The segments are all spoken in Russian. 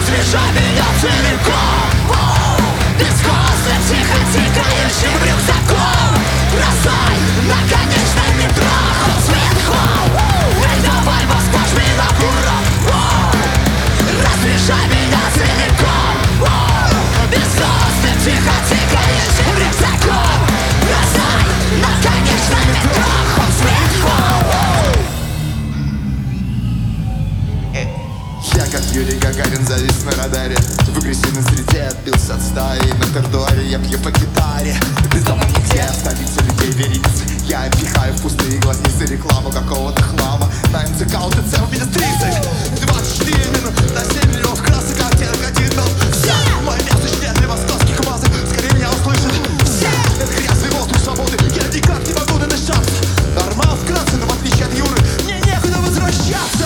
Разряжай меня целиком, безвкусным, тихо тикающим рюкзаком. Бросай на конечном метро сверху. Эй, давай, Москва, жми на курок. Разряжай меня целиком, безвкусным, тихо тикающим рюкзаком. Бросай на конечном метро сверху. Я как Юрий Гагарин завис на радаре. В агрессивной среде отбился от стаи. На коридоре я пью по гитаре. Без дома нигде, столица людей вереницы. Я пихаю в пустые глазницы рекламу какого-то хлама. На МЦК УТЦ в минус 30, 24 минуты до 7 миллионов красок, оттенок один тон. Все! Мое место член для московских масок. Скорее меня услышат все! Это грязный воздух свободы. Я никак не могу надышаться. Нормал вкратце, но в отличие от Юры мне некуда возвращаться.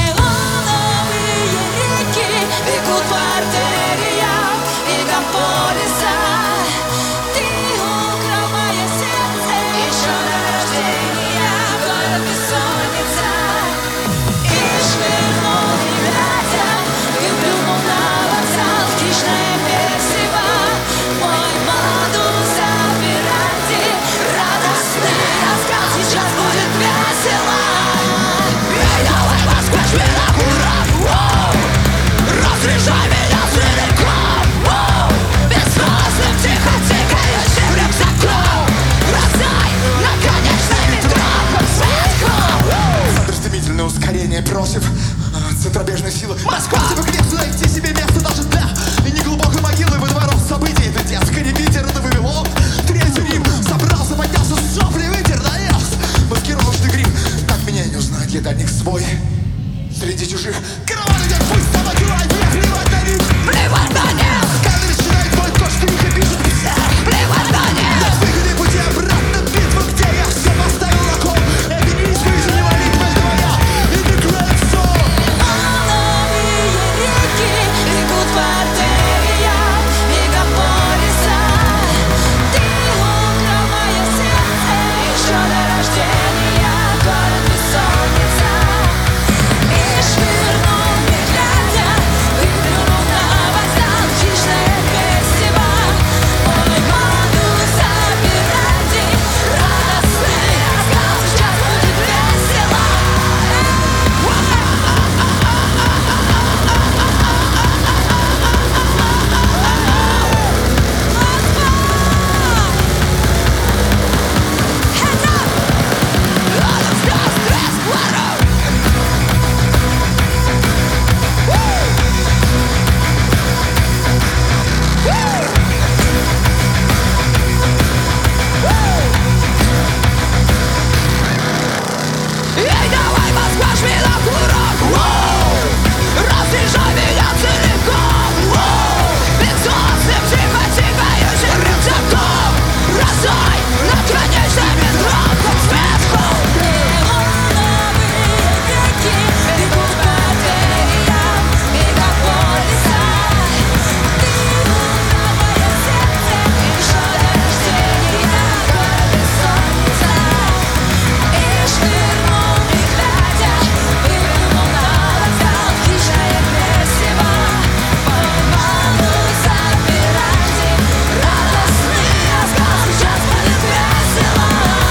Бегут по артериям мегаполиса. Ты украл мое сердце еще до рождения. Город бессонница. И швырнул, не глядя, выплюнул на вокзал хищное месиво. Мой модус операнди, радостный раскал. Сейчас будет весело. Эй, давай, Москва, жми на курок. Разряжай меня целиком, безвкусным, тихо тикающим рюкзаком. Бросай на конечный метро сверху. Центр стремительное ускорение просит центробежной силы. Москва, тебе греться найти себе место даже для и неглубокой могилы во дворов событий. Это детский репитер, это Вавилон. Третий Рим собрался, поднялся с сопли, вытер наезд. Маскировочный грим, так меня не узнать для дальних свой. Среди чужих караван идет, пусть собаки лают, мне плевать на них. Плевать на них. Камеры считают твой код, что их пишут все. Плевать на них. На выходе пути обратно, битва, где я все поставил на кон. Эти битвы же не молитва, твоя, и ты клэпсо. Новые реки бегут по артериям мегаполиса. Ты украл мое сердце еще до рождения. Город бессонница. И швырнул, не глядя, выплюнул на вокзал хищное месиво. Мой модус операнди, радостный раскал. Сейчас будет весело. Эй, давай, Москва, жми на курок. Разряжай меня целиком. Безвкусным, тихо тикающим рюкзаком. Бросай на конечном метро сверху. Новые реки бегут по артериям мегаполиса. Ты украл мое сердце еще до рождения. Город бессонница. И швырнул, не глядя, выплюнул на вокзал хищное месиво. Мой модус операнди, радостный раскал. Сейчас будет весело.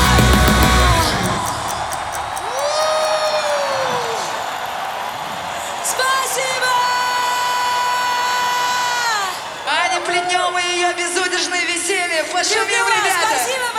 Спасибо! Аня Плетнева и ее безудержное веселье. Пошумим, ребята! Спасибо!